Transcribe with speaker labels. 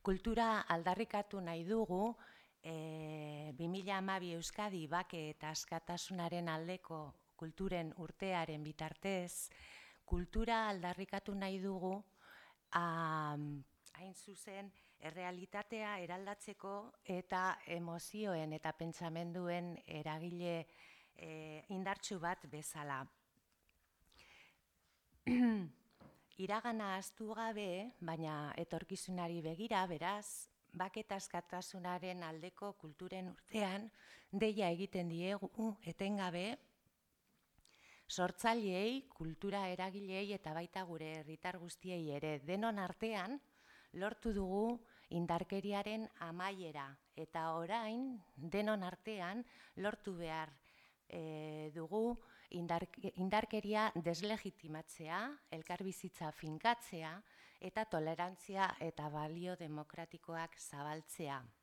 Speaker 1: Kultura aldarrikatu nahi dugu, 2012 Euskadi bake eta askatasunaren aldeko kulturen urtearen bitartez, kultura aldarrikatu nahi dugu, hain zuzen, errealitatea eraldatzeko eta emozioen eta pentsamenduen eragile indartsu bat bezala. Iragana ahaztu gabe, baina etorkizunari begira, beraz, bake eta askatasunaren aldeko kulturen urtean, deia egiten diegu etengabe, sortzaileei, kultura eragileei eta baita gure herritar guztiei ere. Denon artean, lortu dugu indarkeriaren amaiera, eta orain, denon artean, lortu behar dugu indarkeria deslegitimatzea, elkarbizitza finkatzea eta tolerantzia eta balio demokratikoak zabaltzea.